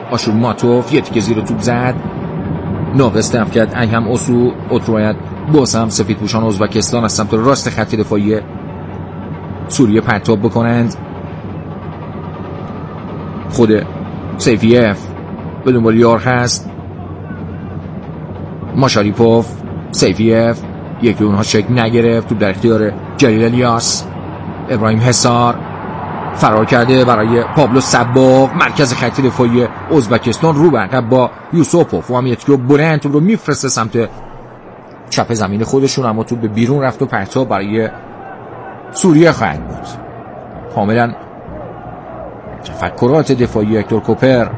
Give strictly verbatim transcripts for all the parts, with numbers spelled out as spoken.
آشور ماتوف یه تیکه زیر توپ زد، ناقص دفع کرد ایهم اوسو. اوترو باید باز هم سفید پوشان ازبکستان از سمت راست خط دفاعی سوریه پرتاب بکنند. خود سیفیف به دنبال یار هست، ماشاریپوف، سیفیف، یکی اونها شکل نگرفت، توپ در اختیار جلیل الیاس. ابراهیم حصار فرار کرده برای پابلو سباق، مرکز خط دفاعی ازبکستان رو به عقب با یوسوپوف و هم یتیو بلند توپ رو میفرسته سمت چپ زمین خودشون، اما توپ به بیرون رفت و پرتاب برای سوریه خواهد بود. کاملا تفکرات دفاعی هکتور کوپر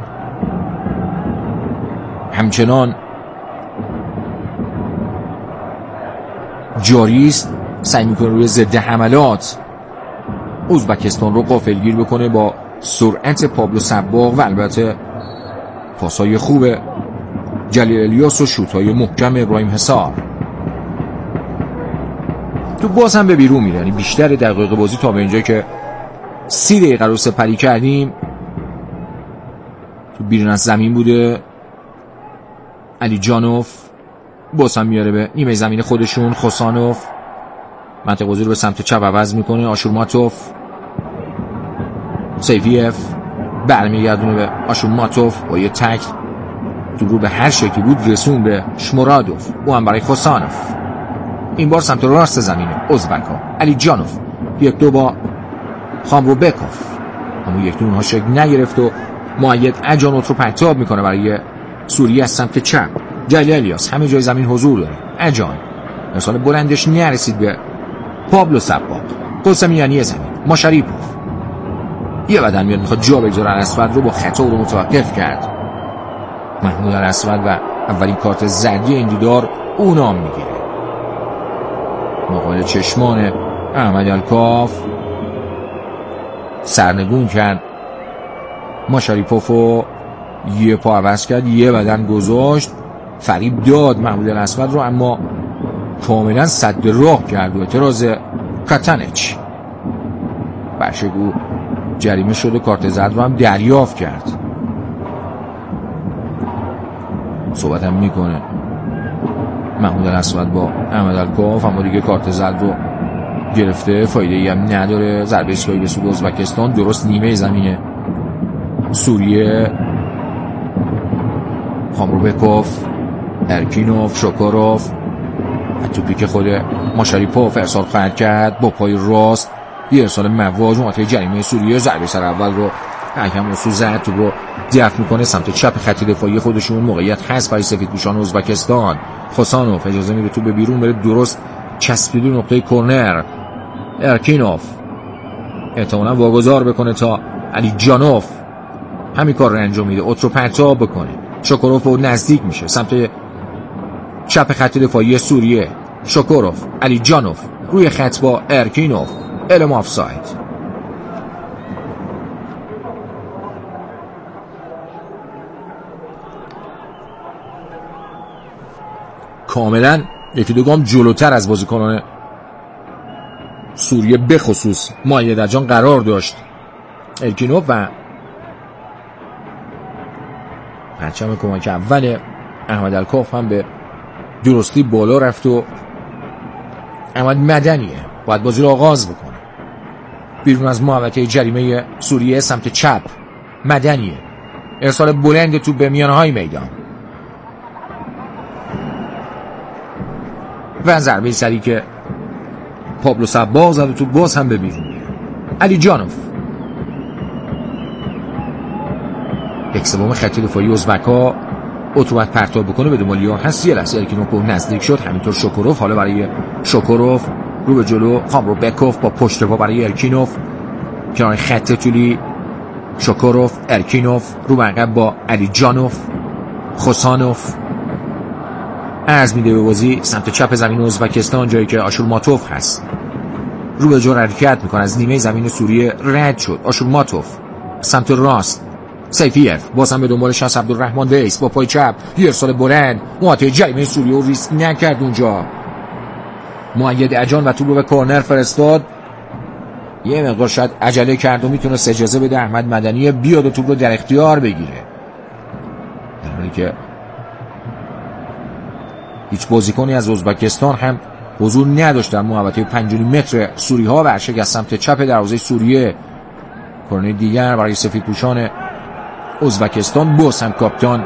همچنان جاری است، سعی میکنه روی ضد حملات ازبکستان رو غافلگیر بکنه با سرعت پابلو سباق و البته پاسای خوب جلیل الیاس و شوت‌های محکم ابراهیم حصار. تو باز هم به بیرون میره، یعنی بیشتر دقایق بازی تا به اینجا که سی دقیقه رو سپری کردیم تو بیرون از زمین بوده. علی جانوف باز هم میاره به نیمه زمین خودشون. خوسانوف منطقه بازی رو به سمت چپ عوض میکنه. آشور ماتوف، سیفیف برمیگردونه به آشور ماتوف با یه تک تو رو به هر شکلی بود رسون به شمرادوف، او هم برای خوسانوف. این بار سمت راست زمین ازبکا علی جانوف یک دو با خامرو بکوف، اما یک دو اونها شکل نگرفت و مؤید اجانوت رو پرتاب میکنه برای سوریه از سمت چپ. جلیل الیاس همه جای زمین حضور داره. اجان مثال بلندش نرسید به پابلو سباق. قسمیانی زمین ماشاریپوف یه بدن میاد میخواد جا بگذاره الاسود رو، با خطا رو متوقف کرد محمود الاسود و اولین کارت زردی این دیدار او نام میگیره. مقابل چشمان احمد الکاف سرنگون کرد ماشاریپوف و یه پا عوض کرد، یه بدن گذاشت، فریب داد محمود الاسود رو، اما کاملا صد راه کرد و اعتراض کاتانچ برشگو جریمه شد و کارت زرد رو هم دریافت کرد. صحبت هم میکنه محمود الاسود با احمد الکاف، اما دیگه کارت زرد رو گرفته، فایده ای هم نداره. ضربه ایستگاهی به سود ازبکستان درست نیمه زمین سوریه. خامروبکوف، ارکینوف، شوکاروف توپی که خود ماشاریپوف ارسال خواهد کرد با پای راست، یه ارسال مواج منطقه جریمه سوریه. ضربه سر اول رو حکم اوسو زد، توپ رو دفع میکنه سمت چپ خط دفاعی خودشون. موقعیت هست برای سفیدپوشان ازبکستان. خوسانوف اجازه میده توپ به بیرون بره، درست چسبیده نقطه کرنر. ارکینوف احتمالاً واگذار بکنه تا علی جانوف همین کار رو انجام میده، اوترو پرتاب بکنه. شوکاروف رو نزدیک میشه سمت چپ خط دفاعی سوریه. شوکاروف، علی جانوف روی خط با ارکینوف، علم آفساید. کاملا یکی دو گام جلوتر از بازیکنان سوریه به خصوص مؤید اجان قرار داشت ارکینوف و پرچم کمک اول احمد الکاف هم به درستی بالا رفت و احمد مدنیه باید بازی رو آغاز بکنه. بیرون از محوطه جریمه سوریه سمت چپ مدنیه، ارسال بلند تو به میانه های میدان و ضربه سری که پابلو سباق زد و تو باز هم به بیرون میره. علی جانوف یک سوم خط دفاعی ازبکا اتومات پرتاب بکنه به دنبال یار هست. یه لحظه ارکینوف به نزدیک شد، همینطور شوکاروف. حالا برای شوکاروف رو به جلو خامروبکوف با پشت پا برای ارکینوف کنار خط طولی. شوکاروف، ارکینوف رو به عقب با علی جانوف. خوسانوف عرض میده به بازی سمت چپ زمین ازبکستان، جایی که آشور ماتوف هست. رو به جلو حرکت میکنه، از نیمه زمین سوریه رد شد. آشور ماتوف سمت راست. سیفیف باز هم به دنبالش هست عبدالرحمن ویس با پای چپ، یه ارسال بلند محوطه جریمه سوریه و ریسک نکرد اونجا. مؤید اجان و توپ رو به کورنر فرستاد. یه مقدار شاید عجله کرد و میتونه اجازه بده احمد مدنی بیاد و توپ رو در اختیار بگیره. حالی که هیچ بازیکنی از ازبکستان هم حضور نداشت در محوطه پنج و نیم متر سوری ها. ورشک از سمت چپ دروازه سوریه، کرنر دیگر برای سفیدپوشان ازبکستان، باز هم کاپیتان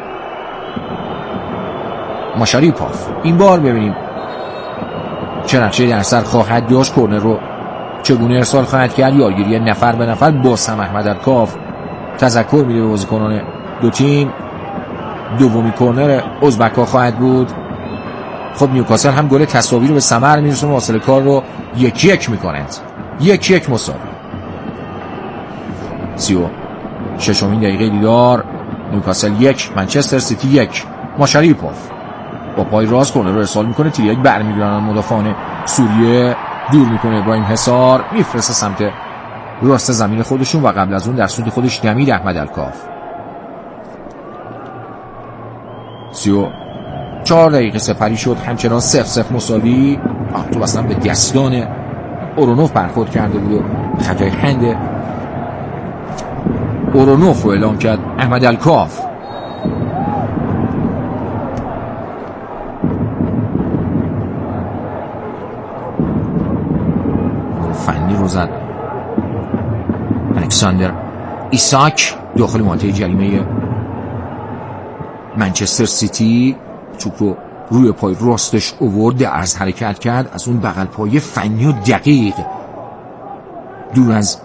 ماشاریپوف. این بار ببینیم چه نقشه در سر خواهد داشت، کرنر رو چگونه ارسال خواهد کرد، یارگیری نفر به نفر. باز هم احمدالکاف تذکر میده به بازیکنان دو تیم. دومی کرنر ازبک‌ها خواهد بود. خب نیوکاسل هم گل تساوی رو به ثمر میرسونه، واصل کار رو یک یک میکنند، یک یک مساوی. سی و ششمین دقیقه دیدار، نیوکاسل یک منچستر سیتی یک. ماشاریپوف با پای راست کرنر رو ارسال میکنه، تریاک برمیگردن مدافعان سوریه، دور میکنه ابراهیم حصار، میفرسته سمت راست زمین خودشون و قبل از اون در سود خودش دمید احمدالکاف. سی و چهار دقیقه سپری شد، همچنان صفر صفر مساوی. تو اصلا به دستان اورونوف برخورد کرده بود و خطای هند اورونوف رو اعلام کرد احمدالکاف. فنی رو زد الکساندر ایساک داخل منطقه جریمه منچستر سیتی. توپ رو روی پای راستش اوورد، عرض حرکت کرد، از اون بغل پای فنی و دقیق دور از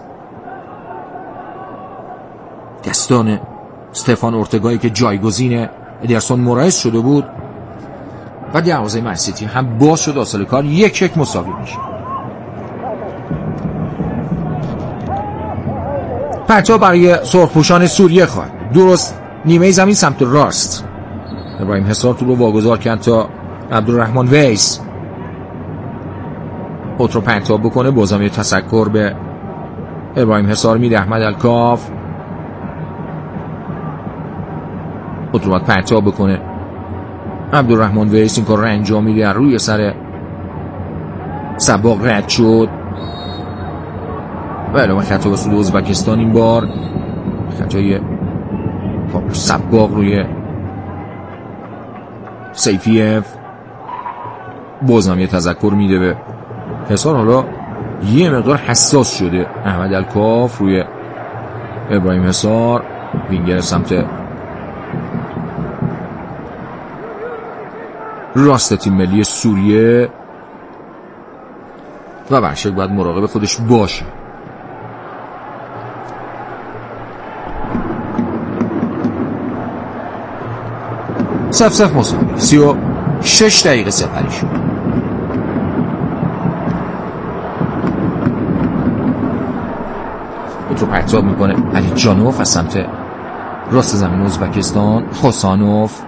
دستان استفان اورتگایی که جایگزین ادرسون مورایس شده بود و دروازه من سیتی هم باز شد. حاصل کار یک یک مساوی میشه. پرتاب برای سرخپوشان سوریه خواهد درست نیمه زمین سمت راست. ابراهیم حصار تو رو واگذار کرد تا عبدالرحمن ویس خود رو پرتاب بکنه. بازم یه تشکر به ابراهیم حصار میده احمدالکاف. خود رو باید پرتاب بکنه عبدالرحمن ویس، این کار رو انجام میده، روی سر سباق رد شد و اعلام خطا به سود ازبکستان. این بار خطای سباق روی سیفیف. بازم یه تذکر میده به حصار. حالا یه مقدار حساس شده احمدالکاف روی ابراهیم حصار، وینگر سمت راست تیم ملی سوریه و ورشک باید مراقب خودش باشه. صف صف مساوی. سی و شش دقیقه سپری شد. خود رو پرتاب میکنه علی جانوف از سمت راست زمین ازبکستان. خوسانوف،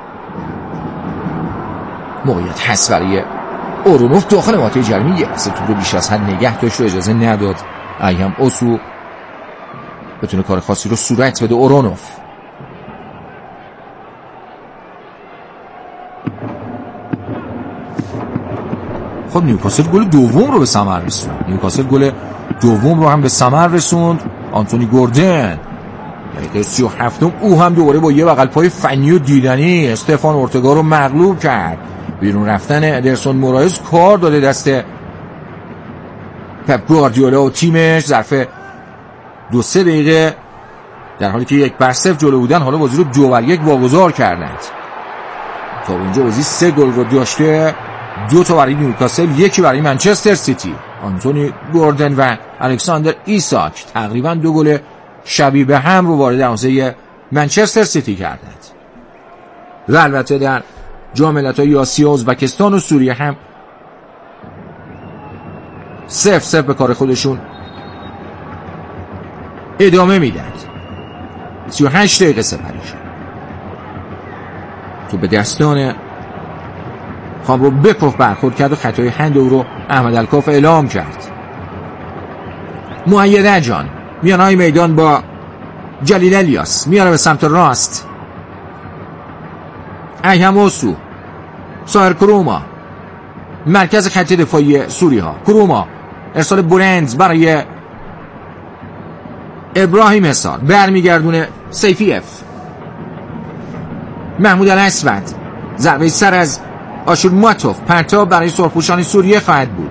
موقعیت هست برای اورونوف داخل منطقه جریمه. یه لحظه توپ رو بیش از حد نگه داشت و اجازه نداد ایهم اوسو بتونه کار خاصی رو صورت بده. اورونوف خب نیوکاسل گل دوم رو به ثمر رسوند. نیوکاسل گل دوم رو هم به ثمر رسوند. آنتونی گوردن دقیقه سی و هفتم او هم دوباره با یه بغل پای فنی و دیدنی استفان اورتگا رو مغلوب کرد. بیرون رفتن ادرسون مورایس کار داده دست پپ گواردیولا و تیمش. ظرف دو سه دقیقه در حالی که یک بر صفر جلو بودن، حالا بازی رو دو بر یک واگذار کردند. تا اینجا بازی سه گل رو داشته، دو تا برای نیوکاسل، یکی برای منچستر سیتی. آنتونی گوردن و الکساندر ایساک تقریبا دو گل شبیه به هم رو وارد دروازه منچستر سیتی کردند. و البته در جام ملت‌های آسیا ازبکستان و سوریه هم صفر صفر به کار خودشون ادامه میدند. سی و هشت دقیقه سپری شد. تو به دستان خامرو بکوف برخورد کرد و خطای هند او رو احمدالکاف اعلام کرد. مؤید جان میان های میدان با جلیل الیاس، میانه به سمت راست. ایهم اوسو، سایر کروما، مرکز خط دفاعی سوری ها. کروما ارسال بلند برای ابراهیم حصار، برمیگردونه سیفیف. محمود الاسود، ضربه سر از آشورماتوف، پرتاب برای سرخپوشان سوریه خواهد بود.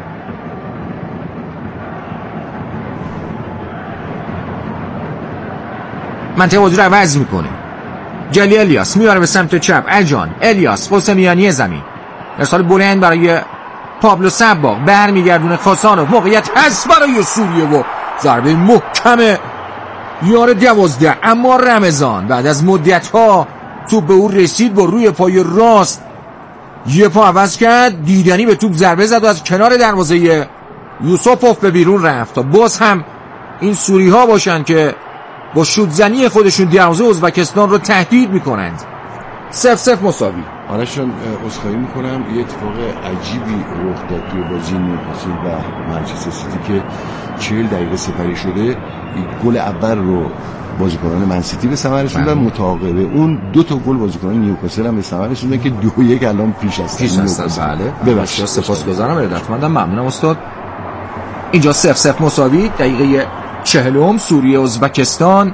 منطقه بازی رو عوض میکنه. جلی الیاس میبره به سمت چپ. اجان الیاس پست میانی زمین، ارسال بلند برای پابلو سباق، برمیگردونه خاسانوف، موقعیت هست برای سوریه و ضربه محکم یار دوازده. اما رمضان بعد از مدت ها توپ به او رسید، با روی پای راست یه پا عوض کرد، دیدنی به توپ ضربه زد و از کنار دروازه یوسوپوف به بیرون رفت تا باز هم این سوری ها باشن که با شوت زنی خودشون دروازه ازبکستان رو تهدید میکنند. سف سف مساوی. آرشان عذرخواهی میکنم، یه اتفاق عجیبی رخ داد توی بازی نیوکاسل و منچستر سیتی که چهل دقیقه سپری شده. گل اول رو بازیکنان منسیتی به ثمر رسوندن، متعاقبه اون دو تا گل بازیکنان نیوکاسل هم به ثمر رسوندن که دو یک الان پیش هستن. پیش هستن. بله. ببخشید، سپاسگزارم، ارادتمندم، ممنونم استاد. اینجا سف سف مساوی. دقیقه چهلم سوریه ازبکستان.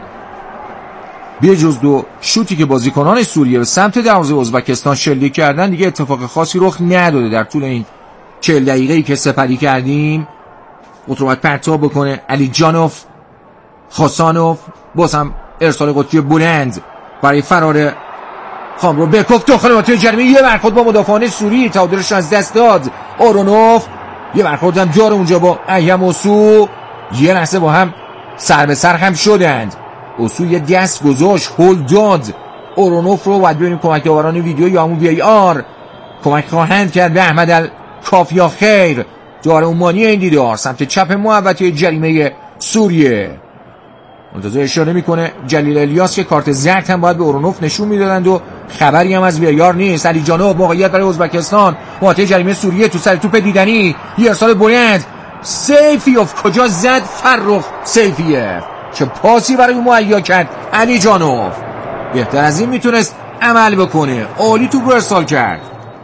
به جز دو شوتی که بازیکنان سوریه به سمت دروازه ازبکستان شلیک کردن، دیگه اتفاق خاصی رخ نداده در طول این چهل دقیقه‌ای که سپری کردیم. قطربت پرتاب بکنه علی جانوف، خاسانوف، باز هم ارسال قطری بلند برای فرار خامرو بکوف داخل منطقه جریمه. یه برخورد با مدافعان سوری، تعادلش از دست داد اورونوف. یه برخورد هم داره اونجا با ایهم اوسو، یه لحظه با هم سر به سر هم شدند. اوسو یه دست گذاشت، هول داد اورونوف رو. باید ببینیم کمک آوران ویدیو یا همون وی ای آر کمک خواهند کرد به احمد الکاف یا خیر. داره اومانی این دیدار سمت چپ محوطه جریمه سوریه. منتظر اشاره میکنه جلیل الیاس که کارت زرد هم باید به اورونوف نشون میدادند و خبری هم از وی ای آر نیست. علی جانوف، موقعیت برای ازبکستان، محوطه جریمه سوریه، تو سر توپ دیدنی، یه ارسال بلند. سیفیوف کجا زد؟ فرخ سیفیه، چه پاسی برای اون مهیا کرد علی جانوف. بهتر از این میتونست عمل بکنه، عالی توپ رو ارسال کرد.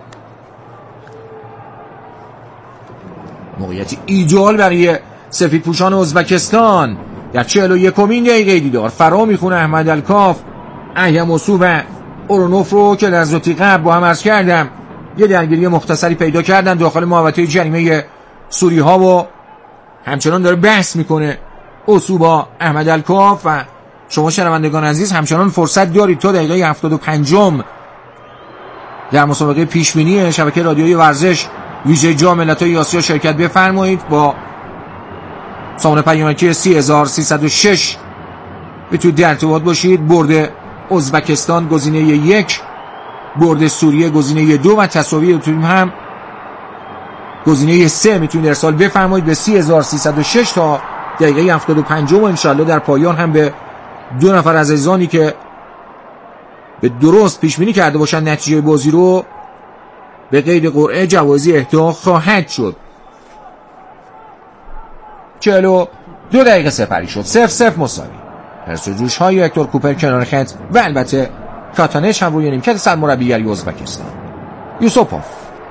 موقعیت ایدئال برای سفید پوشان ازبکستان در چهل و یکمین دقیقه دیدار. فرا میخونه احمد الکاف، ایهم اوسو و اورونوف رو که در لحظاتی قبل با هم عرض کردم یه درگیری مختصری پیدا کردن داخل محوطه جریمه سوری ها و همچنان داره بحث میکنه اوسو با احمد الکاف. و شما شنوندگان عزیز همچنان فرصت دارید تا دقیقه هفتاد و پنجم در مسابقه پیشبینی شبکه رادیویی ورزش ویژه جام ملت‌های آسیا شرکت بفرمایید. با سامانه پیامکی سی هزار و سیصد و شش بتونید در ارتباط باشید. برد ازبکستان گزینه یک، برد سوریه گزینه دو و تساوی بتونیم هم گزینه سه میتونید ارسال بفرمایید به سی هزار و سیصد و شش تا دقیقه هفتاد و پنج و انشالله در پایان هم به دو نفر از عزیزانی که به درست پیش بینی کرده باشن نتیجه بازی رو به قید قرعه جوایزی اهدا خواهد شد. چهل و دو دقیقه سپری شد، صفر صفر مساوی. پرس و جوش های هکتور کوپر کنار خط و البته کاتانش هم روی نیمکت سرمربیگری ازبکستان. یوسوپوف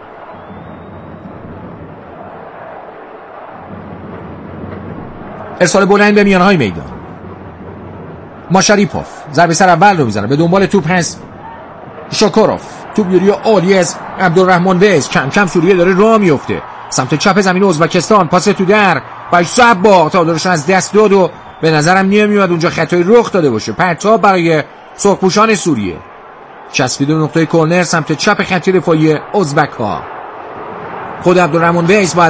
ارسال بلند به میانهای میدان. ماشاریپوف ضربه سر اول رو میزنه، به دنبال توپ هست شاکوروف، توپ یوری عالی از عبدالرحمن ویز. کم کم سوریه داره راه میفته سمت چپ زمین ازبکستان. پاس تو در با سبا تعادلش از دست داد و به نظرم نمیاد اونجا خطایی رخ داده باشه. پرتاب برای سرخپوشان سوریه، چسبیده به نقطه کورنر سمت چپ خط دفاعی ازبک ها. خود عبدالرحمن ویز باید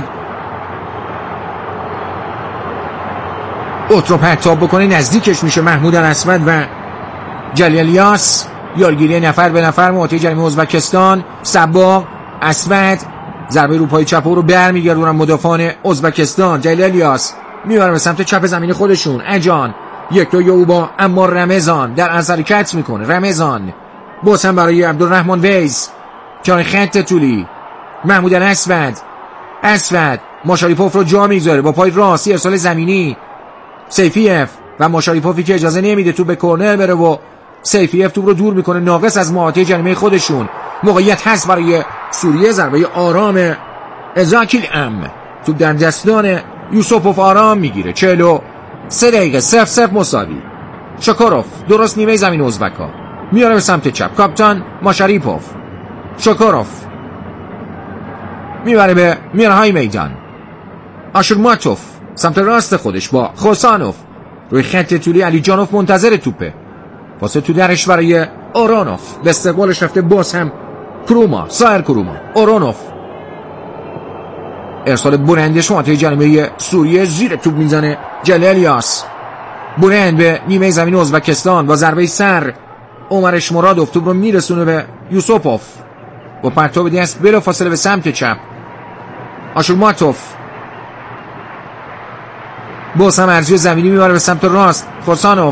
اوت رو پرتاب بکنه، نزدیکش میشه محمود الاسود و جلیل الیاس. یارگیری نفر به نفر محوطه جریمه ازبکستان. سباق، اسود، ضربه رو پای چپ رو برمیگردونن مدافعان ازبکستان. جلیل الیاس میبرن به سمت چپ زمین خودشون. اجان یک دو یو با اما رمضان در از حرکت میکنه. رمضان باز هم برای عبدالرحمن ویز کنار خط طولی. محمود الاسود، اسود ماشاریپوف رو جا میگذاره با پای راستی، ارسال زمینی. سیفیف و ماشاریپوفی که اجازه نمیده تو به کورنر بره و سیفیف توپ رو دور میکنه ناقص از محوطه جریمه خودشون. موقعیت هست برای سوریه، ضربه آرام ازاکیل ام، توپ در دستان یوسوپوف آرام میگیره. چهل و سه دقیقه صفر صفر مساوی. شاکوروف درست نیمه زمین ازبکا، میاره به سمت چپ. کاپیتان ماشاریپوف. شوکوروف میبره به میانهای میدان. آشورماتوف سمت راست خودش با خوسانوف. روی خط طولی علی جانوف منتظر توپه. پاس تو درش برای اورونوف. به استقبالش رفته باز هم کروما. سایر کروما. اورونوف ارسال برند شماره جریمه سوریه زیر توپ میزنه. جلالیاس. برند به نیمه زمین ازبکستان با ضربه سر. عمر اشمرادوف توپ رو میرسونه به یوسوپوف با پرتاب دست بلا فاصله به سمت چپ. آشورماتوف باز هم ارزی زمینی میبره به سمت راست. خوسانوف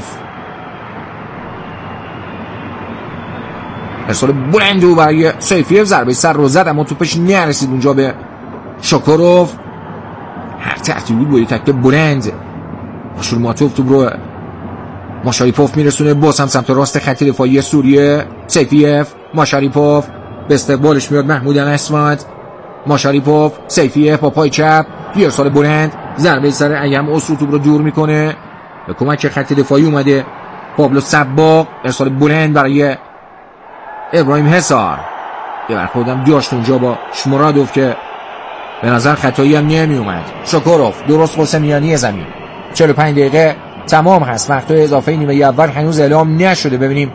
ارسال برندو برای سیفیف. ضربه سر رو زد اما توپش نرسید اونجا به شوکوروف. هر تحتی بود با یه تکت برند. آشورماتوف توپ رو ماشاریپوف میرسونه باز هم سمت راست خط دفاعی سوریه. سیفیف. ماشاریپوف به استقبالش میاد محمود الاسود. ماشاریپوف. سیفیف با پای چپ. یه ارسال برند. ضربه سر ایم اسرو توپ رو دور میکنه. به کمک خط دفاعی اومده پابلو سباق. ارسال برند برای ابراهیم حصار. یه برخوردم داشت اونجا با شمرادوف که به نظر خطایی هم نمی اومد. شوکوروف درست قسمیانی زمین. چهل و پنج دقیقه تمام هست. وقت اضافه نیمه اول هنوز اعلام نشده. ببینیم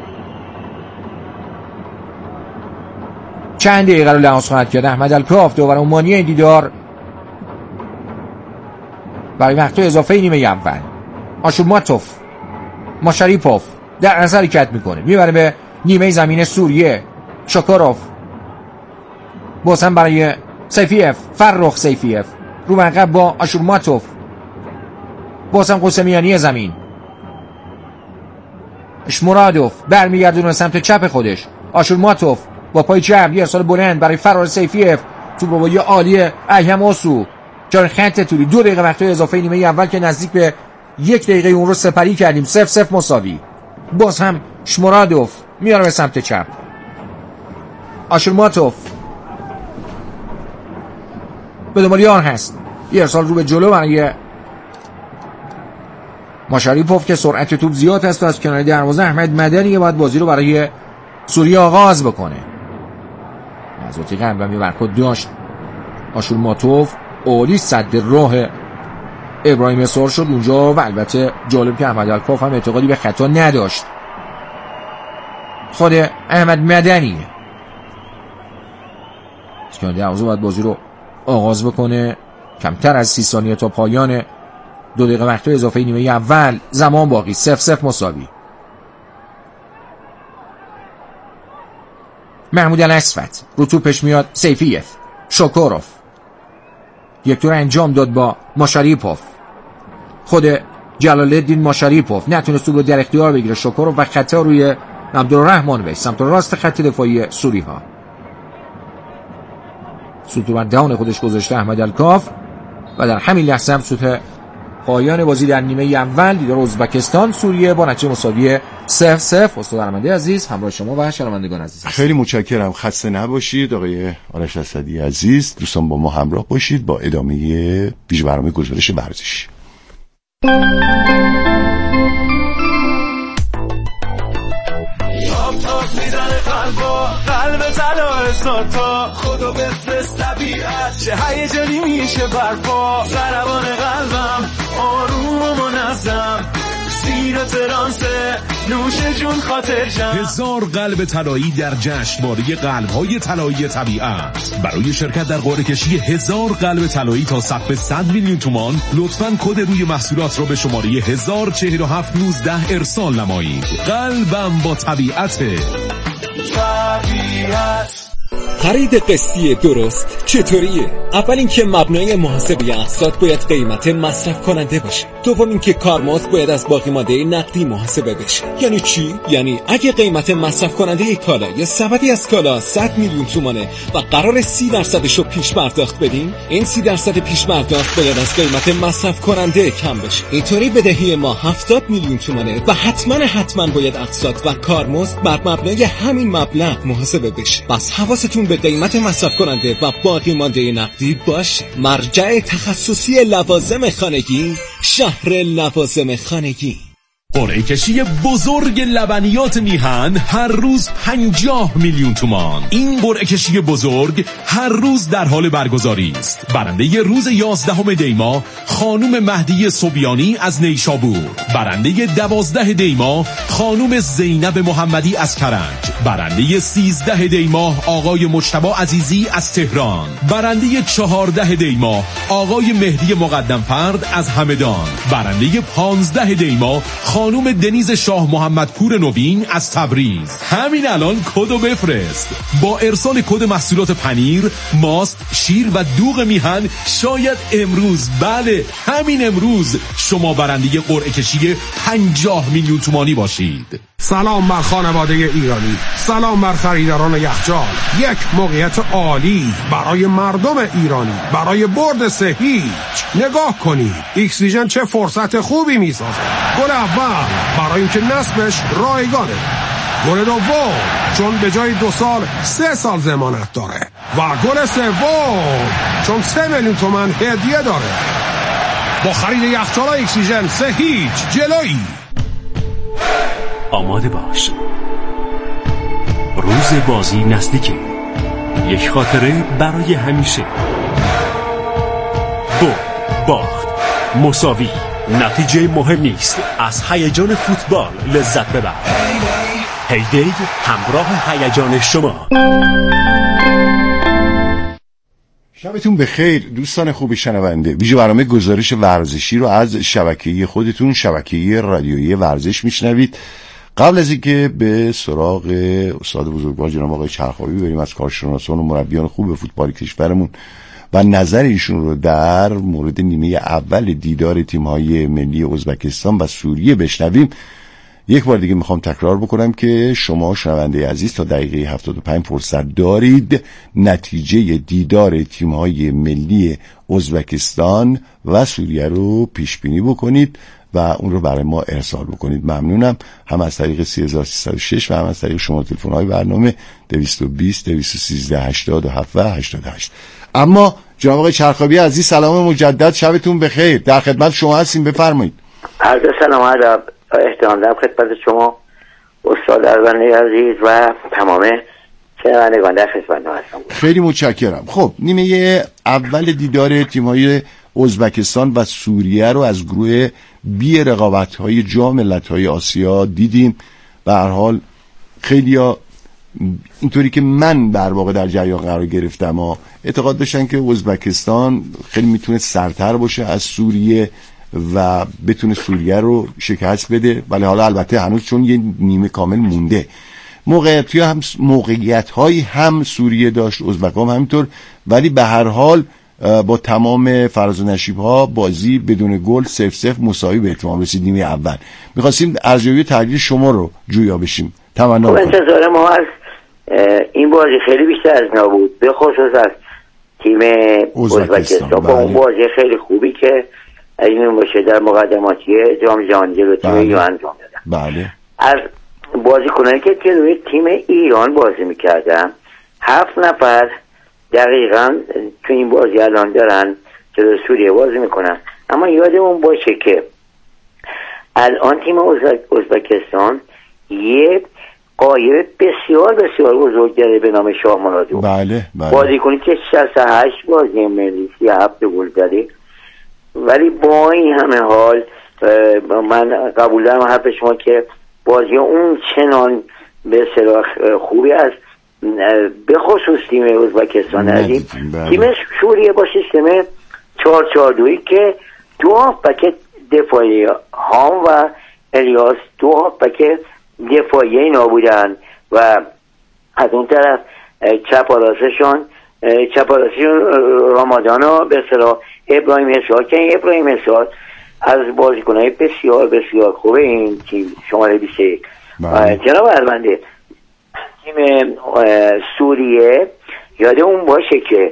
چند دقیقه رو لحاظ خواهد کرد احمد الکاف دوباره اومانی این دیدار برای وقت اضافه نیمه اول. آشورماتوف. ماشاریپوف در اثر حرکت میکنه میبره به نیمه زمین سوریه. شوکوروف باز هم برای سیفیف. فرخ سیفیف رو عقب با آشورماتوف. باز هم قسمیانی زمین. اشمرادوف برمیگردونه سمت چپ خودش. آشورماتوف با پای چپ یه ارسال بلند برای فرار سیفیف. توپ رو با یه عالیه ایهم اوسو جان خط طولی. دو دقیقه وقت اضافه نیمه اول که نزدیک به یک دقیقه اون رو سپری کردیم. صفر صفر مساوی. باز هم اشمرادوف میاره به سمت چپ. آشورماتوف به دنبال یار هست. یه ارسال رو به جلو برای ماشاریپوف که سرعت توپ زیاد هست و از کنار دروازه احمد مدنی باید بازی رو برای سوریه آغاز بکنه. نزاتی قبل می برخورد داشت آشورماتوف. عالی صد راه ابراهیم حصار شد اونجا و البته جالب که احمد الکاف هم اعتقادی به خطا نداشت. خود احمد مدنی از کنار دروازه باید بازی رو آغاز بکنه. کمتر از سی ثانیه تا پایان دو دقیقه وقت اضافه نیمه اول. زمان باقی. صفر صفر مساوی. محمود الاسود رو توپش میاد. سیفیف. شوکوروف یک طور انجام داد با ماشاریپوف. خود جلال الدین ماشاریپوف نتونست توپ رو در اختیار بگیره. شوکوروف و خطا روی عبدالرحمن وی سمت راست خط دفاعی سوری ها. سوت بر دهان خودش گذاشته احمد الکاف و در همین لحظه هم سوت پایان بازی در نیمه اول دیدار ازبکستان سوریه با نتیجه مساوی صفر صفر. استاد ارمنده عزیز همراه شما و شنوندگان عزیز. خیلی متشکرم. خسته نباشید آقای آرش اسدی عزیز. دوستان با ما همراه باشید با ادامه ویژه برنامه گزارش ورزشی. قلب طلا ساتا خدا بفرست طبیعت چه هیجانی میشه برپا. ضربان قلبم آروم و منظم سینه ترانسه نوش جون خاطر جمع. هزار قلب طلایی در جشنواره قلب‌های طلایی طبیعت. برای شرکت در قرعه کشی هزار قلب طلایی تا سقف صد میلیون تومان لطفاً کد روی محصولات را به شماره هزار چهل و هفت نوزده ارسال نمایید. قلبم با طبیعت. طبیعت خرید قسطی درست چطوریه؟ اول اینکه مبنای محاسبه اقساط باید قیمت مصرف کننده باشه. دوم اینکه کارمزد باید از باقی مانده نقدی محاسبه بشه. یعنی چی؟ یعنی اگه قیمت مصرف کننده کالا یا سبدی از کالا صد میلیون تومانه و قرار سی درصدشو پیش پرداخت بدیم، این سی درصد پیش پرداخت باید از قیمت مصرف کننده کم بشه. اینطوری بدهی ما هفتاد میلیون تومانه و حتما حتما باید اقساط و کارمزد بر مبنای همین مبلغ محاسبه بشه. بس حواستون به قیمت مصرف کننده و باقی مانده نقدی باشه. مرجع تخصصی لوازم خانگی، شهر لوازم خانگی. قرعه کشی بزرگ لبنیات میهن هر روز پنجاه میلیون تومان. این قرعه کشی بزرگ هر روز در حال برگزاری است. برنده روز یازدهم دی ماه خانم مهدی صبیانی از نیشابور، برنده دوازده دی ماه خانم زینب محمدی از کرج، برنده سیزده دی ماه آقای مجتبی عزیزی از تهران، برنده چهارده دی ماه آقای مهدی مقدم‌فرد از همدان، برنده پانزده دی ماه خانم دنیز شاه محمدپور نوین از تبریز. همین الان کدو بفرست. با ارسال کد محصولات پنیر، ماست، شیر و دوغ میهن شاید امروز، بله همین امروز، شما برنده قرعه کشی پنجاه میلیون تومانی باشید. سلام بر خانواده ایرانی، سلام بر خریداران یخچال. یک موقعیت عالی برای مردم ایرانی برای برد سه هیچ. نگاه کنید اکسیژن چه فرصت خوبی میسازه. گل اول برای اینکه نصبش رایگانه، گل دوم چون به جای دو سال سه سال ضمانت داره و گل سوم چون سه میلیون تومان هدیه داره. با خرید یخچال اکسیژن سه هیچ جلویی. آماده باش، روز بازی نزدیکه. یک خاطره برای همیشه. برد، باخت، مساوی، نتیجه مهم نیست. از هیجان فوتبال لذت ببر. هیدی همراه هیجان شما. شبتون بخیر دوستان خوب شنونده. ویژه برنامه گزارش ورزشی رو از شبکه‌ای خودتون، شبکه‌ای رادیویی ورزش میشنوید. قبل از اینکه به سراغ استاد بزرگوار جناب آقای چرخاوی بریم، از کارشناسان و مربیان خوب فوتبال کشورمون و نظر ایشون رو در مورد نیمه اول دیدار تیم‌های ملی ازبکستان و سوریه بشنویم، یک بار دیگه میخوام تکرار بکنم که شما شنونده عزیز تا دقیقه هفتاد و پنج فرصت دارید نتیجه دیدار تیم‌های ملی ازبکستان و سوریه رو پیش بینی بکنید و اون رو برای ما ارسال بکنید. ممنونم. هم از طریق سه هزار سیصد و شش و هم از طریق شما تلفن‌های برنامه دویست و بیست دویست و سیزده هشتاد و هفت و هشتاد و هشت. اما جناب آقای چرخاوی عزیز سلام مجدد، شبتون بخیر. در خدمت شما هستیم، بفرمایید. عرض سلام ادب احترام دارم خدمت شما استاد اربنی عزیز و تمام شنوندگان در خدمت هستم. خیلی متشکرم. خب نیمه اول دیدار تیم‌های ازبکستان و سوریه رو از گروه بی رقابت‌های جام ملت‌های آسیا دیدیم. به هر حال خیلی‌ها اینطوری که من در واقع در جریان قرار گرفتم ها اعتقاد داشتن که ازبکستان خیلی میتونه سرتر باشه از سوریه و بتونه سوریه رو شکست بده، ولی حالا البته هنوز چون یه نیمه کامل مونده. موقعیت هم موقعیت هایی هم سوریه داشت، ازبک هم همینطور، ولی به هر حال با تمام فراز و نشیب ها بازی بدون گل صفر صفر مساوی به اتمام رسید نیمه اول. می‌خواستیم ارزیابی تحلیل شما رو جویا بشیم. تمنا کنم. انتظار ما از این بازی خیلی بیشتر از اینا بود، به خصوص از تیم ازبکستان با اون بازی خیلی خوبی که این باشه در مقدماتی جام جهانی جلوی تیم ایران انجام دادن. بله. از بازیکنانی که جلوی تیم ایران بازی می‌کردن هفت نفر دقیقاً تو این بازی الان دارن جلوی سوریه بازی میکنن. اما یادمون باشه که الان تیم ازبکستان یه قایب بسیار بسیار بزرگ داره به نام شاه مرادو. بله بله. بازیکنی که شصت و هشت بازی ملی سی و هفت گل زده، ولی با این همه حال من قبول دارم حرف شما که بازی اون چنان به اصطلاح خوبی است، به خصوص تیم ازبکستان عزیز. تیم سوریه با سیستم چهار چهار دو که دو هافبک دفاعی هام و الیاس دو هافبک دفاعی اینا بودن و از اون طرف چپ راسشون چپ راسشون رامادان و به اصطلاح ابراهیم اسحاق که ابراهیم اسحاق از بازیکن‌های بسیار بسیار خوبه این تیم شماره بیست و یک. جناب اربنده، تیم سوریه یاد اون باشه که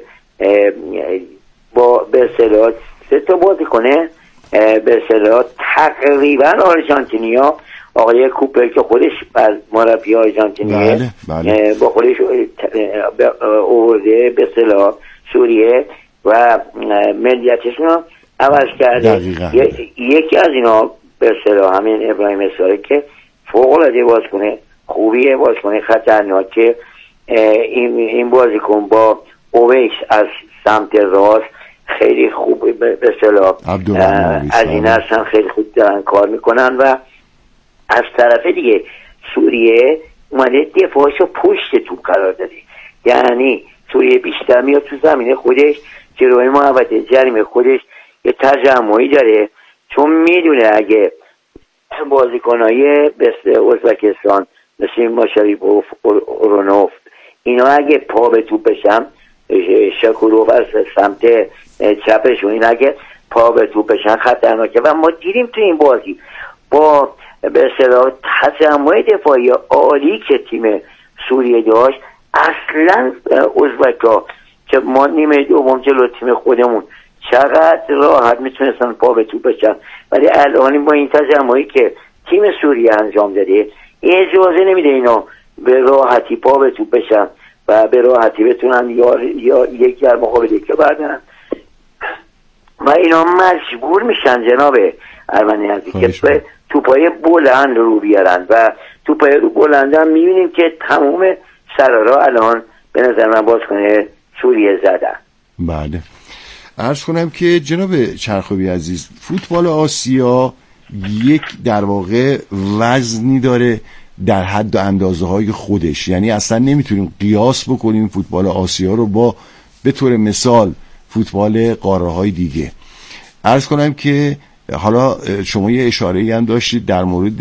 با به اصطلاح سه تا بازیکن به اصطلاح تقریبا آرژانتینیا، آقای کوپر که خودش از مربی آرژانتینیه بله، بله. با خودش آورده به اصطلاح سوریه و ملیتشون رو عوض کرده. ی- یکی از اینا به اصطلاح همین ابراهیم اساری که فوق العاده بازیکن خوبیه، بازیکن خطرناکه. این این بازیکن با اویس از سمت راست خیلی خوب به اصطلاح از این هستن، خیلی خوب دارن کار میکنن. و از طرف دیگه سوریه اومده دفاعشو پشت توپ قرار داده، یعنی سوریه بیشتر میاد تو زمین خودش، جلوی محوطه جریمه خودش یه تجمعی داره، چون میدونه اگه بازیکنای مثل ازبکستان مثل ماشاریپوف، اورونوف اینا اگه پا به توپ بشن، شکوروف از سمت چپشون این اگه پا به توپ بشن خطرناکه. و ما دیدیم تو این بازی با به اصطلاح تجمع دفاعی عالی که تیم سوریه داشت، اصلا ازبکا که ما نیمه دوم جلو تیم خودمون چقدر راحت میتونستن پا به توپ بشن، ولی الان با این تجمعی که تیم سوریه انجام داده اجازه نمیده اینا به راحتی پا به توپ بشن و به راحتی بتونن یا, یا یک در مقابل که بردن و اینا مجبور میشن جناب ارمنی عزیز که توپای بلند رو بیارن و توپای رو بلند هم میبینیم که تمام سرارا الان به نظر من باز کنه سوریه زدن. بله، عرض کنم که جناب چرخوبی عزیز فوتبال آسیا یک در واقع وزنی داره در حد و اندازه های خودش، یعنی اصلا نمیتونیم قیاس بکنیم فوتبال آسیا رو با به طور مثال فوتبال قاره های دیگه. عرض کنم که حالا شما یه اشاره‌ای هم داشتید در مورد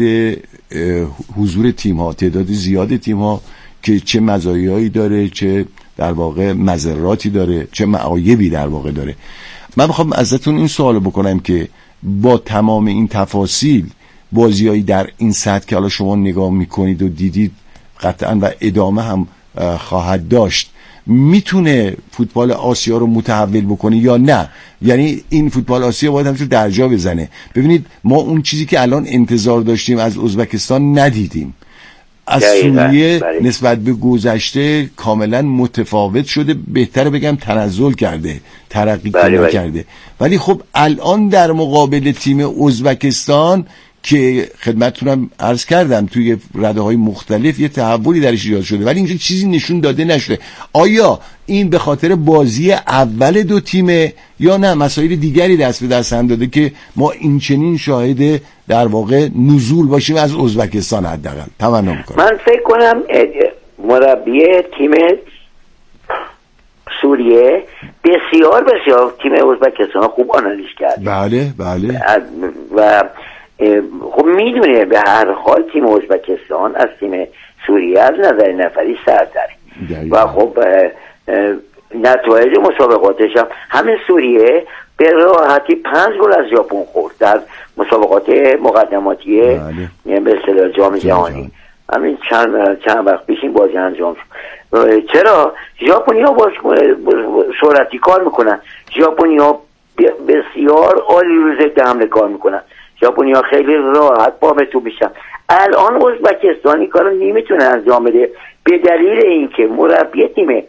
حضور تیم ها، تعداد زیاد تیم ها که چه مزایایی داره، چه در واقع مضراتی داره، چه معایبی در واقع داره. من میخوام ازتون این سوالو بکنم که با تمام این تفاصیل بازیایی در این سطح که حالا شما نگاه میکنید و دیدید قطعا و ادامه هم خواهد داشت، میتونه فوتبال آسیا رو متحول بکنه یا نه؟ یعنی این فوتبال آسیا باید همچون درجا بزنه. ببینید ما اون چیزی که الان انتظار داشتیم از ازبکستان ندیدیم، از سوریه نسبت به گذشته کاملا متفاوت شده، بهتره بگم تنزل کرده، ترقی کرده. ولی خب الان در مقابل تیم ازبکستان که خدمتتونم عرض کردم توی رده‌های مختلف یه تحولی درش ایجاد شده، ولی اینجا چیزی نشون داده نشده. آیا این به خاطر بازی اول دو تیمه یا نه مسائل دیگری دست به دست هم داده که ما این چنین شاهد در واقع نزول باشیم از ازبکستان؟ حداقل تمنا میکنم. من فکر کنم مربی تیم سوریه بسیار بسیار تیم ازبکستان خوب آنالیز کرد. بله بله. و خب میدونه به هر حال تیم ازبکستان از تیم سوریه از نظر نفری سرتره و خب نتایج مسابقاتش هم همه سوریه به راحتی پنج گل از ژاپن خورد در مسابقات مقدماتی به اصطلاح جام جهانی. همین چند چند وقت پیش این بازی انجام شد. چرا ژاپنی‌ها باز سرعتی کار میکنن، ژاپنی‌ها بسیار عالی رو ضد حمله کار میکنن، ژاپنی‌ها خیلی راحت پا به توپ میشن. الان ازبکستانی کارو نمیتونه انجام بده به دلیل اینکه مربی تیم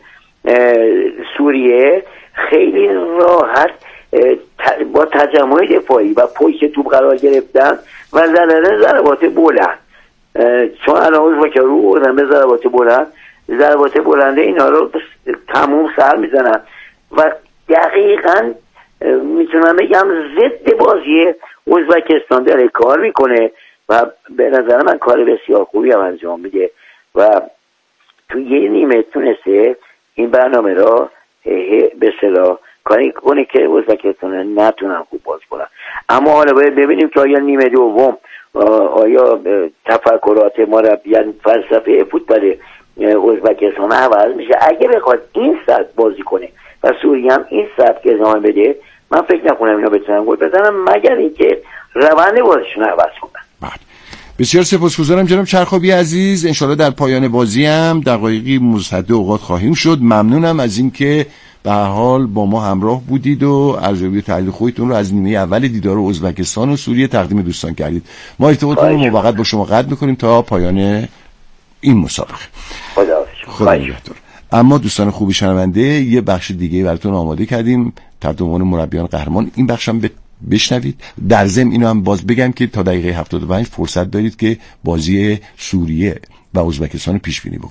سوریه خیلی راحت با تجمع دفاعی و پشت توپ قرار گرفتن و زدن ضربات بلند، چون الان ازبک‌ها رو بردن به ضربات بلند، ضربات بلند اینا رو تموم سر میزنن و دقیقاً میتونم بگم ضد بازی ازبکستان داره کار میکنه و به نظر من کار بسیار خوبی هم انجام میده و تو یه نیمه تونسته این برنامه را به اصطلاح کاری کنه که ازبکستان نتونن خوب باز کنن. اما حالا باید ببینیم که آیا نیمه دوم آیا تفکرات مربیان فلسفه فوتبال ازبکستان عوض میشه. اگه بخواد این سبک بازی کنه و سوریه هم این سبک ادامه بده، من فکر نکنم اینا بتونن گل بزنن مگر اینکه روند بازیشون عوض کنن. بسیار سپاسگزارم جناب چرخوبی عزیز. انشالله در پایان بازی هم دقایقی مصحح اوقات خواهیم شد. ممنونم از اینکه به هر حال با ما همراه بودید و ارزیابی و تحلیل خودتون رو از نیمه اول دیدار ازبکستان و سوریه تقدیم دوستان کردید. ما ارتباطمون رو موقت با شما قطع می‌کنیم تا پایان این مسابقه. خدا نگهدار. اما دوستان خوبی شنونده، یه بخش دیگه براتون آماده کردیم تحت عنوان مربیان قهرمان. این بخش هم به بشنوید. در ضمن اینو هم باز بگم که تا دقیقه هفتاد و پنج فرصت دارید که بازی سوریه و ازبکستان پیش بینی بکنید.